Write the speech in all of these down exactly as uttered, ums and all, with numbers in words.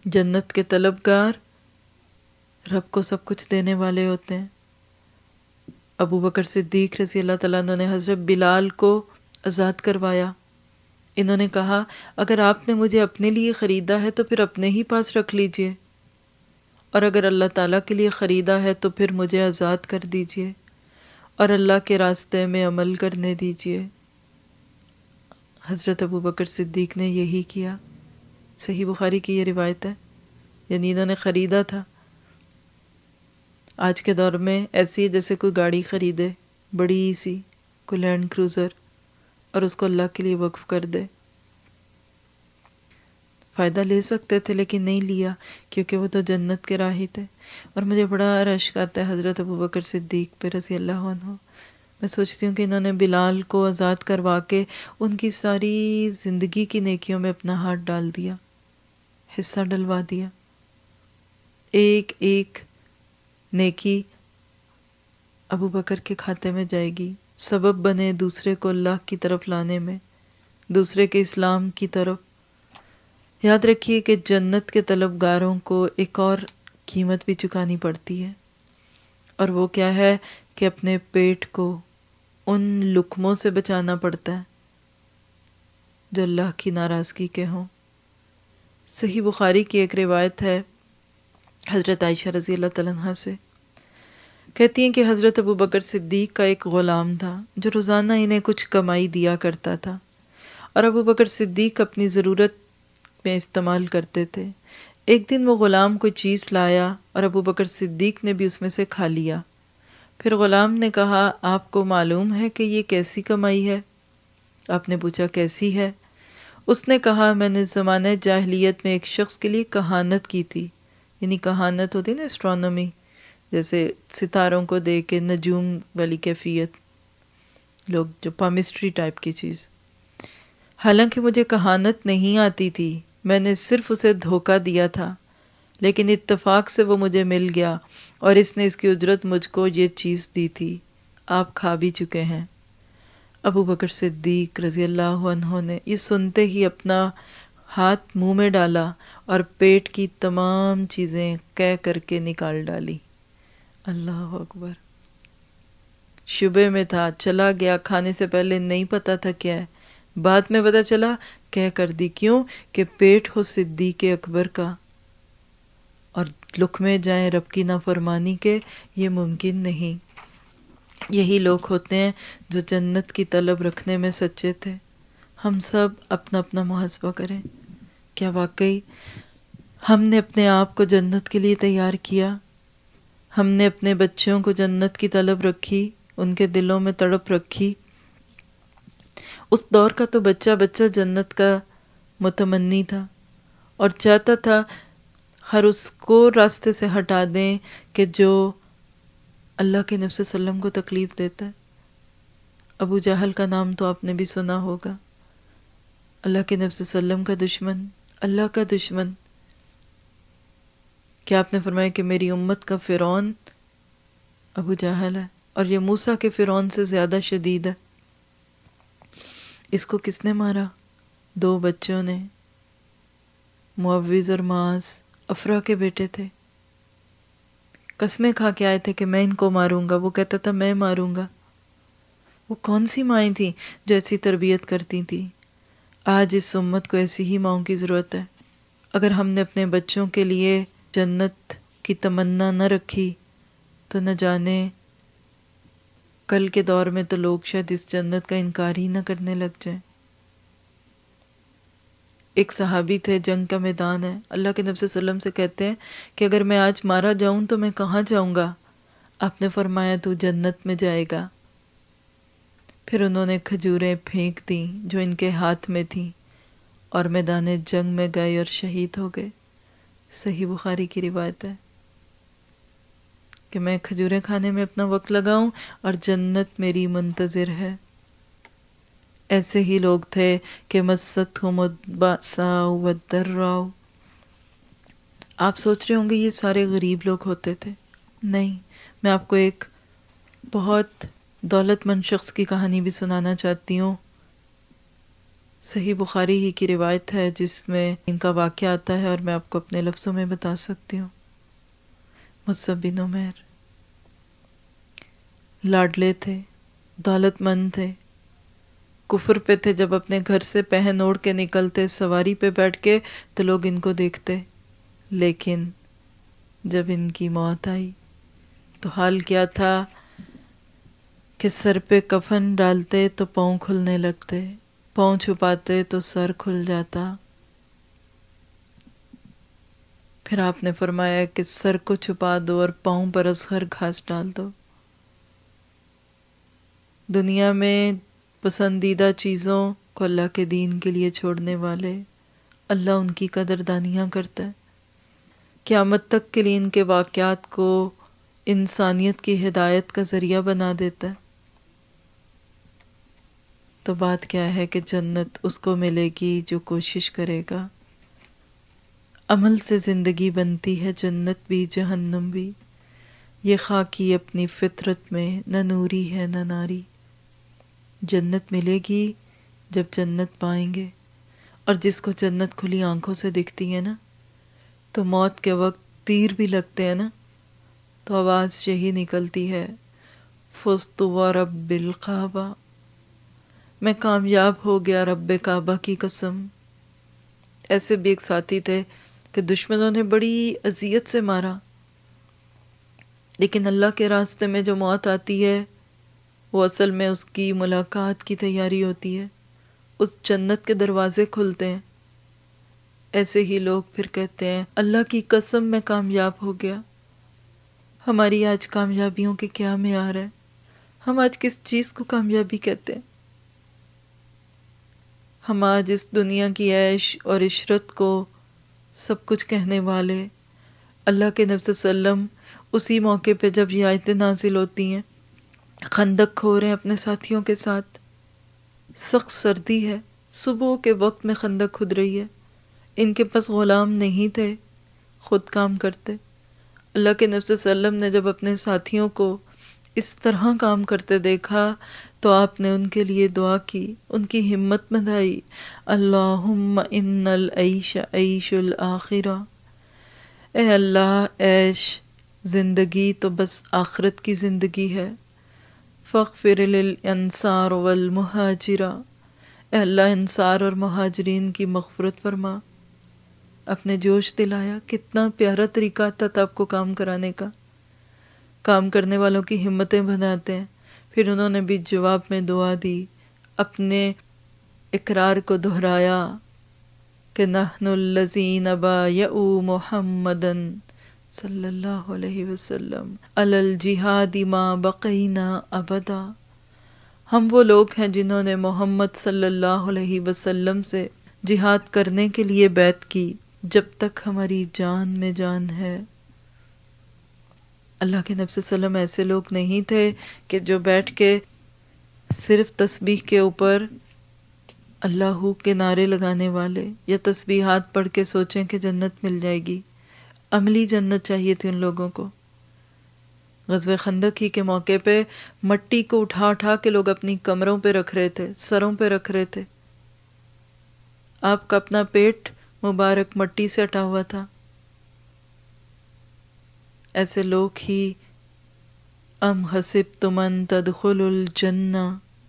جنت کے طلبگار رب کو سب کچھ دینے والے ہوتے ہیں. ابو بکر صدیق رضی اللہ تعالیٰ عنہ نے حضرت بلال کو آزاد کروایا. انہوں نے کہا اگر آپ نے مجھے اپنے لیے خریدا ہے تو پھر اپنے ہی پاس رکھ لیجئے، اور اگر اللہ تعالیٰ کے لیے خریدا ہے تو پھر مجھے آزاد کر دیجئے اور اللہ کے راستے میں عمل کرنے دیجئے. حضرت ابو بکر صدیق نے یہی کیا. صحیح بخاری کی یہ روایت ہے. یعنی انہوں نے خریدا تھا. آج کے دور میں ایسی جیسے کوئی گاڑی خریدے بڑی سی، کوئی لینڈ کروزر، اور اس کو اللہ کے لیے وقف کر دے. فائدہ لے سکتے تھے لیکن نہیں لیا، کیونکہ وہ تو جنت کے راہی تھے. اور مجھے بڑا رشک آتا ہے حضرت ابو بکر صدیق پہ رضی اللہ عنہ. میں سوچتی ہوں کہ انہوں نے بلال کو آزاد کروا کے ان کی ساری زندگی کی نیکیوں میں اپنا ہاتھ ڈال دیا، حصہ ڈلوا دیا. ایک ایک نیکی ابو بکر کے کھاتے میں جائے گی، سبب بنے دوسرے کو اللہ کی طرف لانے میں، دوسرے کے اسلام کی طرف. یاد رکھیے کہ جنت کے طلبگاروں کو ایک اور قیمت بھی چکانی پڑتی ہے، اور وہ کیا ہے کہ اپنے پیٹ کو ان لقموں سے بچانا پڑتا ہے جو اللہ کی ناراضگی کے ہوں. صحیح بخاری کی ایک روایت ہے حضرت عائشہ رضی اللہ تعالیٰ عنہا سے، کہتی ہیں کہ حضرت ابو بکر صدیق کا ایک غلام تھا جو روزانہ انہیں کچھ کمائی دیا کرتا تھا، اور ابو بکر صدیق اپنی ضرورت میں استعمال کرتے تھے. ایک دن وہ غلام کوئی چیز لایا اور ابو بکر صدیق نے بھی اس میں سے کھا لیا. پھر غلام نے کہا آپ کو معلوم ہے کہ یہ کیسی کمائی ہے؟ آپ نے پوچھا کیسی ہے؟ اس نے کہا میں نے زمانہ جاہلیت میں ایک شخص کے لیے کہانت کی تھی. یعنی کہانت ہوتی نا اسٹرانومی، جیسے ستاروں کو دیکھ کے نجوم والی کیفیت، لوگ جو پامسٹری ٹائپ کی چیز. حالانکہ مجھے کہانت نہیں آتی تھی، میں نے صرف اسے دھوکہ دیا تھا، لیکن اتفاق سے وہ مجھے مل گیا اور اس نے اس کی اجرت مجھ کو یہ چیز دی تھی. آپ کھا بھی چکے ہیں. ابو بکر صدیق رضی اللہ عنہ نے یہ سنتے ہی اپنا ہاتھ منہ میں ڈالا اور پیٹ کی تمام چیزیں قے کر کے نکال ڈالی. اللہ اکبر. شبے میں تھا، چلا گیا، کھانے سے پہلے نہیں پتا تھا کیا ہے، بعد میں پتا چلا قے کر دی. کیوں کہ پیٹ ہو صدیق اکبر کا اور لقمے جائیں رب کی نافرمانی کے، یہ ممکن نہیں. یہی لوگ ہوتے ہیں جو جنت کی طلب رکھنے میں سچے تھے. ہم سب اپنا اپنا محاسبہ کریں. کیا واقعی ہم نے اپنے آپ کو جنت کے لیے تیار کیا؟ ہم نے اپنے بچوں کو جنت کی طلب رکھی، ان کے دلوں میں تڑپ رکھی؟ اس دور کا تو بچہ بچہ جنت کا متمنی تھا اور چاہتا تھا ہر اس کو راستے سے ہٹا دیں کہ جو اللہ کے نبی صلی اللہ علیہ وسلم کو تکلیف دیتا ہے. ابو جہل کا نام تو آپ نے بھی سنا ہوگا. اللہ کے نبی صلی اللہ علیہ وسلم کا دشمن، اللہ کا دشمن. کیا آپ نے فرمایا کہ میری امت کا فرعون ابو جہل ہے، اور یہ موسیٰ کے فرعون سے زیادہ شدید ہے. اس کو کس نے مارا؟ دو بچوں نے، معوذ اور معاذ، افرا کے بیٹے تھے. قسمیں کھا کے آئے تھے کہ میں ان کو ماروں گا، وہ کہتا تھا میں ماروں گا. وہ کون سی مائیں تھیں جو ایسی تربیت کرتی تھیں؟ آج اس امت کو ایسی ہی ماؤں کی ضرورت ہے. اگر ہم نے اپنے بچوں کے لیے جنت کی تمنا نہ رکھی تو نہ جانے کل کے دور میں تو لوگ شاید اس جنت کا انکار ہی نہ کرنے لگ جائیں. ایک صحابی تھے، جنگ کا میدان ہے، اللہ کے نبی صلی اللہ علیہ وسلم سے کہتے ہیں کہ اگر میں آج مارا جاؤں تو میں کہاں جاؤں گا؟ آپ نے فرمایا تو جنت میں جائے گا. پھر انہوں نے کھجوریں پھینک دیں جو ان کے ہاتھ میں تھیں اور میدان جنگ میں گئے اور شہید ہو گئے. صحیح بخاری کی روایت ہے کہ میں کھجوریں کھانے میں اپنا وقت لگاؤں اور جنت میری منتظر ہے. ایسے ہی لوگ تھے کہ مستہم البأساء والضراء. آپ سوچ رہے ہوں گے یہ سارے غریب لوگ ہوتے تھے. نہیں، میں آپ کو ایک بہت دولت مند شخص کی کہانی بھی سنانا چاہتی ہوں. صحیح بخاری ہی کی روایت ہے جس میں ان کا واقعہ آتا ہے، اور میں آپ کو اپنے لفظوں میں بتا سکتی ہوں۔ مصعب بن عمیر لاڈلے تھے، دولت مند تھے، کفر پہ تھے، جب اپنے گھر سے پہن اوڑھ کے نکلتے سواری پہ بیٹھ کے تو لوگ ان کو دیکھتے، لیکن جب ان کی موت آئی تو حال کیا تھا کہ سر پہ کفن ڈالتے تو پاؤں کھلنے لگتے، پاؤں چھپاتے تو سر کھل جاتا۔ پھر آپ نے فرمایا کہ سر کو چھپا دو اور پاؤں پر اصغر گھاس ڈال دو۔ دنیا میں پسندیدہ چیزوں کو اللہ کے دین کے لیے چھوڑنے والے، اللہ ان کی قدردانیاں کرتا ہے، قیامت تک کے لیے ان کے واقعات کو انسانیت کی ہدایت کا ذریعہ بنا دیتا ہے۔ تو بات کیا ہے کہ جنت اس کو ملے گی جو کوشش کرے گا۔ عمل سے زندگی بنتی ہے، جنت بھی جہنم بھی، یہ خاکی اپنی فطرت میں نہ نوری ہے نہ ناری۔ جنت ملے گی جب جنت پائیں گے، اور جس کو جنت کھلی آنکھوں سے دکھتی ہے نا، تو موت کے وقت تیر بھی لگتے ہیں نا، تو آواز یہی نکلتی ہے، فزت ورب الکعبہ، میں کامیاب ہو گیا رب کعبہ کی قسم۔ ایسے بھی ایک ساتھی تھے کہ دشمنوں نے بڑی اذیت سے مارا، لیکن اللہ کے راستے میں جو موت آتی ہے وہ اصل میں اس کی ملاقات کی تیاری ہوتی ہے، اس جنت کے دروازے کھلتے ہیں۔ ایسے ہی لوگ پھر کہتے ہیں اللہ کی قسم میں کامیاب ہو گیا۔ ہماری آج کامیابیوں کے کیا معیار ہے؟ ہم آج کس چیز کو کامیابی کہتے ہیں؟ ہم آج اس دنیا کی عیش اور عشرت کو سب کچھ کہنے والے، اللہ کے نبی صلی اللہ علیہ وسلم اسی موقع پہ جب یہ آیتیں نازل ہوتی ہیں، خندق کھو رہے ہیں اپنے ساتھیوں کے ساتھ، سخت سردی ہے، صبح کے وقت میں خندق کھد رہی ہے، ان کے پاس غلام نہیں تھے، خود کام کرتے۔ اللہ کے نبی صلی اللہ علیہ وسلم نے جب اپنے ساتھیوں کو اس طرح کام کرتے دیکھا تو آپ نے ان کے لیے دعا کی، ان کی ہمت بندھائی، اللہم ان العیش عیش الآخرہ، اے اللہ عیش زندگی تو بس آخرت کی زندگی ہے، فاغفر للانصار والمہاجرہ، اے اللہ انصار اور مہاجرین کی مغفرت فرما۔ اپنے جوش دلایا، کتنا پیارا طریقہ تھا آپ کو کام کرانے کا، کام کرنے والوں کی ہمتیں بناتے ہیں۔ پھر انہوں نے بھی جواب میں دعا دی، اپنے اقرار کو دہرایا کہ نحن الذین بایعوا محمدا صلی اللہ علیہ وسلم علی الجہاد ما بقینا ابدا، ہم وہ لوگ ہیں جنہوں نے محمد صلی اللہ علیہ وسلم سے جہاد کرنے کے لیے بیعت کی جب تک ہماری جان میں جان ہے۔ اللہ کے نبی صلی اللہ علیہ وسلم ایسے لوگ نہیں تھے کہ جو بیٹھ کے صرف تسبیح کے اوپر اللہ کے نعرے لگانے والے یا تسبیحات پڑھ کے سوچیں کہ جنت مل جائے گی۔ عملی جنت چاہیے تھی ان لوگوں کو۔ غزوہ خندق ہی کے موقع پہ مٹی کو اٹھا اٹھا کے لوگ اپنی کمروں پہ رکھ رہے تھے، سروں پہ رکھ رہے تھے۔ آپ کا اپنا پیٹ مبارک مٹی سے ہٹا ہوا تھا۔ ایسے لوگ ہی ام حسبتم ان تدخلوا الجنہ،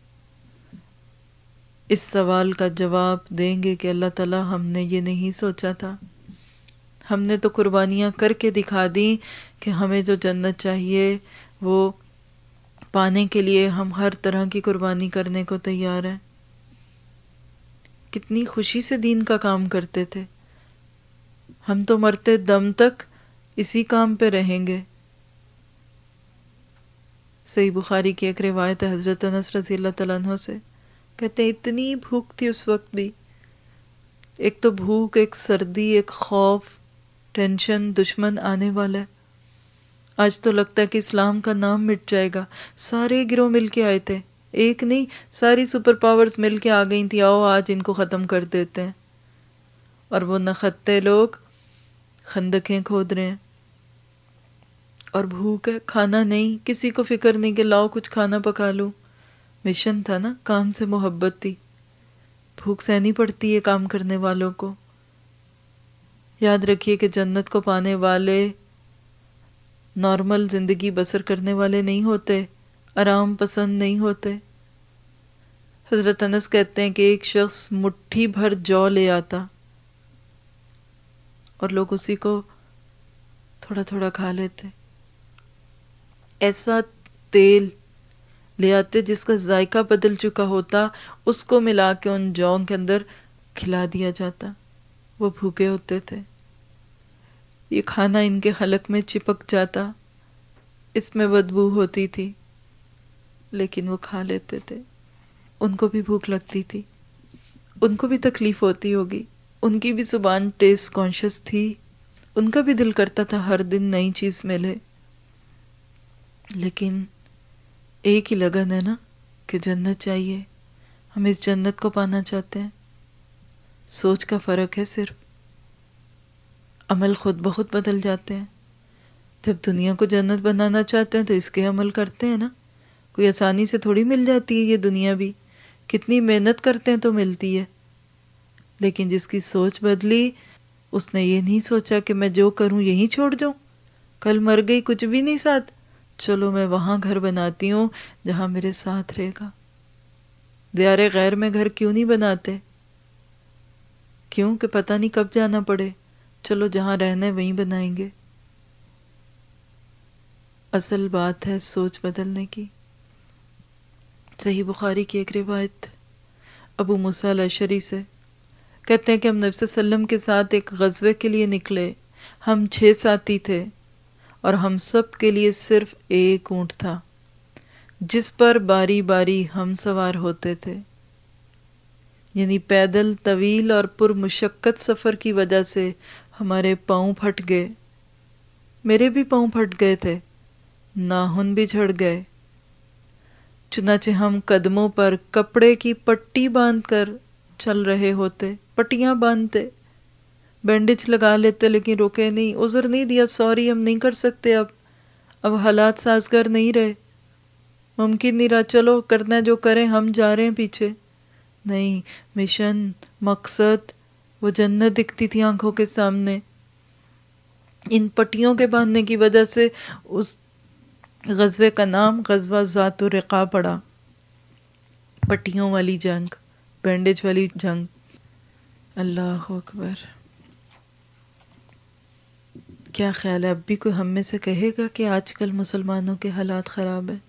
اس سوال کا جواب دیں گے کہ اللہ تعالیٰ ہم نے یہ نہیں سوچا تھا، ہم نے تو قربانیاں کر کے دکھا دی کہ ہمیں جو جنت چاہیے وہ پانے کے لیے ہم ہر طرح کی قربانی کرنے کو تیار ہیں۔ کتنی خوشی سے دین کا کام کرتے تھے۔ ہم تو مرتے دم تک اسی کام پہ رہیں گے۔ صحیح بخاری کی ایک روایت ہے حضرت انس رضی اللہ تعالیٰ عنہ سے، کہتے ہیں اتنی بھوک تھی اس وقت بھی، ایک تو بھوک، ایک سردی، ایک خوف، ٹینشن، دشمن آنے والا ہے۔ آج تو لگتا ہے کہ اسلام کا نام مٹ جائے گا۔ سارے گروہ مل کے آئے تھے، ایک نہیں، ساری سپر پاورز مل کے آ گئی تھی، آؤ آج ان کو ختم کر دیتے ہیں۔ اور وہ نختے لوگ خندقیں کھود رہے ہیں، اور بھوک ہے، کھانا نہیں، کسی کو فکر نہیں کہ لاؤ کچھ کھانا پکا لوں۔ مشن تھا نا، کام سے محبت تھی۔ بھوک سہنی پڑتی ہے کام کرنے والوں کو. یاد رکھیے کہ جنت کو پانے والے نارمل زندگی بسر کرنے والے نہیں ہوتے، آرام پسند نہیں ہوتے. حضرت انس کہتے ہیں کہ ایک شخص مٹھی بھر جو لے آتا اور لوگ اسی کو تھوڑا تھوڑا کھا لیتے. ایسا تیل لے آتے جس کا ذائقہ بدل چکا ہوتا، اس کو ملا کے ان جوں کے اندر کھلا دیا جاتا. وہ بھوکے ہوتے تھے، یہ کھانا ان کے حلق میں چپک جاتا، اس میں بدبو ہوتی تھی، لیکن وہ کھا لیتے تھے. ان کو بھی بھوک لگتی تھی، ان کو بھی تکلیف ہوتی ہوگی، ان کی بھی زبان ٹیسٹ کانشیس تھی، ان کا بھی دل کرتا تھا ہر دن نئی چیز ملے. لیکن ایک ہی لگن ہے نا کہ جنت چاہیے، ہم اس جنت کو پانا چاہتے ہیں. سوچ کا فرق ہے صرف، عمل خود بخود بدل جاتے ہیں. جب دنیا کو جنت بنانا چاہتے ہیں تو اس کے عمل کرتے ہیں نا. کوئی آسانی سے تھوڑی مل جاتی ہے یہ دنیا بھی، کتنی محنت کرتے ہیں تو ملتی ہے. لیکن جس کی سوچ بدلی، اس نے یہ نہیں سوچا کہ میں جو کروں یہیں چھوڑ جاؤں، کل مر گئی کچھ بھی نہیں ساتھ، چلو میں وہاں گھر بناتی ہوں جہاں میرے ساتھ رہے گا. دیار غیر میں گھر کیوں نہیں بناتے؟ کیوں کہ پتہ نہیں کب جانا پڑے، چلو جہاں رہنا ہے وہیں بنائیں گے. اصل بات ہے سوچ بدلنے کی. صحیح بخاری کی ایک روایت ابو موسیٰ الاشعری سے کہتے ہیں کہ ہم نبی صلی اللہ علیہ وسلم کے ساتھ ایک غزوے کے لیے نکلے. ہم چھ ساتھی تھے اور ہم سب کے لیے صرف ایک اونٹ تھا جس پر باری باری ہم سوار ہوتے تھے. یعنی پیدل طویل اور پر مشقت سفر کی وجہ سے ہمارے پاؤں پھٹ گئے. میرے بھی پاؤں پھٹ گئے تھے، ناخن بھی جھڑ گئے. چنانچہ ہم قدموں پر کپڑے کی پٹی باندھ کر چل رہے ہوتے، پٹیاں باندھتے، بینڈیج لگا لیتے، لیکن روکے نہیں، عذر نہیں دیا، سوری ہم نہیں کر سکتے، اب اب حالات سازگار نہیں رہے، ممکن نہیں رہا، چلو کرنا ہے جو کریں، ہم جا رہے ہیں پیچھے. نہیں، مشن، مقصد، وہ جنت دکھتی تھی آنکھوں کے سامنے. ان پٹیوں کے باندھنے کی وجہ سے اس غزوے کا نام غزوہ ذات الرقاع پڑا. پٹیوں والی جنگ، بینڈیج والی جنگ. اللہ اکبر. کیا خیال ہے اب بھی کوئی ہم میں سے کہے گا کہ آج کل مسلمانوں کے حالات خراب ہیں،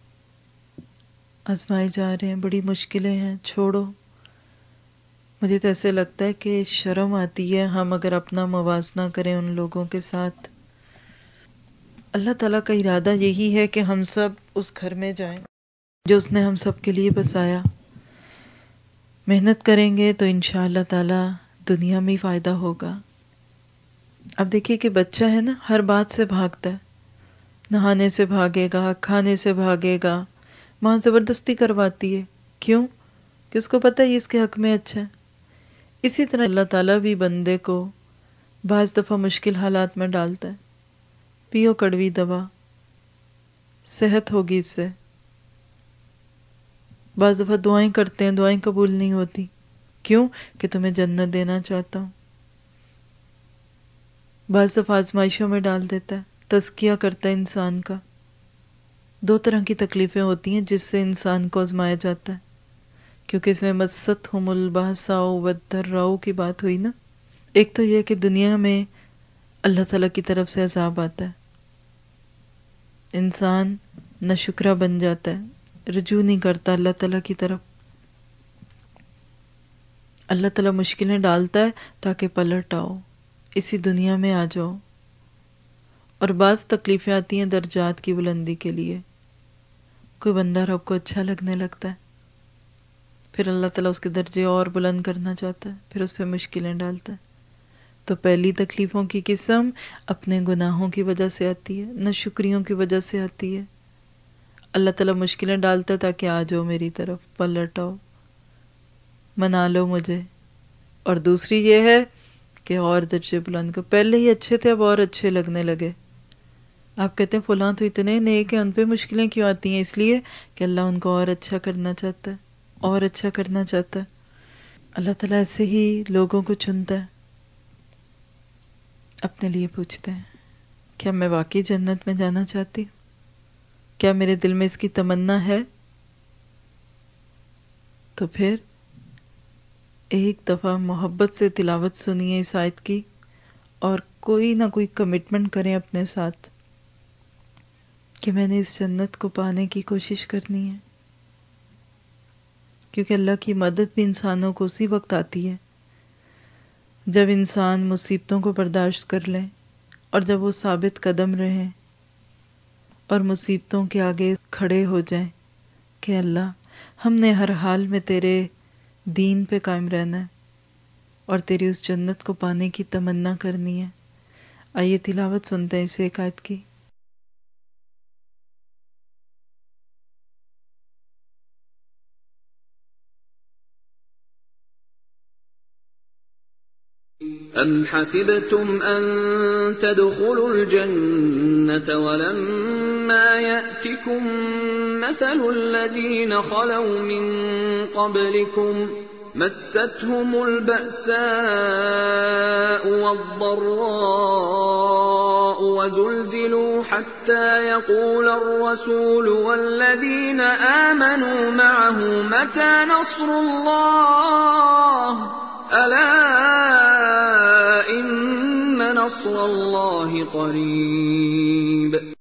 آزمائے جا رہے ہیں، بڑی مشکلیں ہیں؟ چھوڑو. مجھے تو ایسے لگتا ہے کہ شرم آتی ہے ہم اگر اپنا موازنہ کریں ان لوگوں کے ساتھ. اللہ تعالیٰ کا ارادہ یہی ہے کہ ہم سب اس گھر میں جائیں جو اس نے ہم سب کے لیے بسایا. محنت کریں گے تو انشاءاللہ تعالیٰ دنیا میں ہی فائدہ ہوگا. اب دیکھیے کہ بچہ ہے نا، ہر بات سے بھاگتا ہے، نہانے سے بھاگے گا، کھانے سے بھاگے گا، ماں زبردستی کرواتی ہے. کیوں؟ کہ اس کو پتہ ہے یہ اس کے حق میں اچھا ہے. اسی طرح اللہ تعالیٰ بھی بندے کو بعض دفعہ مشکل حالات میں ڈالتا ہے. پیو کڑوی دوا، صحت ہوگی اس سے. بعض دفعہ دعائیں کرتے ہیں، دعائیں قبول نہیں ہوتی. کیوں؟ کہ تمہیں جنت دینا چاہتا ہوں. بعض دفعہ آزمائشوں میں ڈال دیتا ہے، تزکیہ کرتا ہے انسان کا. دو طرح کی تکلیفیں ہوتی ہیں جس سے انسان کو آزمایا جاتا ہے، کیونکہ اس میں مستہم الباساء والضراء کی بات ہوئی نا. ایک تو یہ کہ دنیا میں اللہ تعالیٰ کی طرف سے عذاب آتا ہے، انسان ناشکرا بن جاتا ہے، رجوع نہیں کرتا اللہ تعالیٰ کی طرف. اللہ تعالیٰ مشکلیں ڈالتا ہے تاکہ پلٹ آؤ، اسی دنیا میں آ جاؤ. اور بعض تکلیفیں آتی ہیں درجات کی بلندی کے لیے. کوئی بندہ رب کو اچھا لگنے لگتا ہے، پھر اللہ تعالیٰ اس کے درجے اور بلند کرنا چاہتا ہے، پھر اس پہ مشکلیں ڈالتا ہے. تو پہلی تکلیفوں کی قسم اپنے گناہوں کی وجہ سے آتی ہے، ناشکریوں کی وجہ سے آتی ہے. اللہ تعالیٰ مشکلیں ڈالتا ہے تاکہ آ جاؤ میری طرف، پلٹ آؤ، منا لو مجھے. اور دوسری یہ ہے کہ اور درجے بلند کو، پہلے ہی اچھے تھے اب اور اچھے لگنے لگے. آپ کہتے ہیں فلاں تو اتنے نیک ہیں، ان پہ مشکلیں کیوں آتی ہیں؟ اس لیے کہ اللہ ان کو اور اچھا کرنا چاہتا ہے، اور اچھا کرنا چاہتا ہے. اللہ تعالیٰ ایسے ہی لوگوں کو چنتا ہے، اپنے لیے پوچھتے ہیں کیا میں واقعی جنت میں جانا چاہتی ہوں؟ کیا میرے دل میں اس کی تمنا ہے؟ تو پھر ایک دفعہ محبت سے تلاوت سنیے اس آیت کی، اور کوئی نہ کوئی کمٹمنٹ کریں اپنے ساتھ کہ میں نے اس جنت کو پانے کی کوشش کرنی ہے، کیونکہ اللہ کی مدد بھی انسانوں کو اسی وقت آتی ہے جب انسان مصیبتوں کو برداشت کر لیں اور جب وہ ثابت قدم رہیں اور مصیبتوں کے آگے کھڑے ہو جائیں کہ اللہ ہم نے ہر حال میں تیرے دین پہ قائم رہنا ہے اور تیری اس جنت کو پانے کی تمنا کرنی ہے۔ آئیے تلاوت سنتے ہیں اس ایک آیت کی۔ أَمْ حَسِبْتُمْ أَن تَدْخُلُوا الْجَنَّةَ وَلَمَّا يَأْتِكُم مَّثَلُ الَّذِينَ خَلَوْا مِن قَبْلِكُم مَّسَّتْهُمُ الْبَأْسَاءُ وَالضَّرَّاءُ وَزُلْزِلُوا حَتَّىٰ يَقُولَ الرَّسُولُ وَالَّذِينَ آمَنُوا مَعَهُ مَتَىٰ نَصْرُ اللَّهِ أَلَا إِنَّ نَصْرَ اللَّهِ قَرِيبٌ۔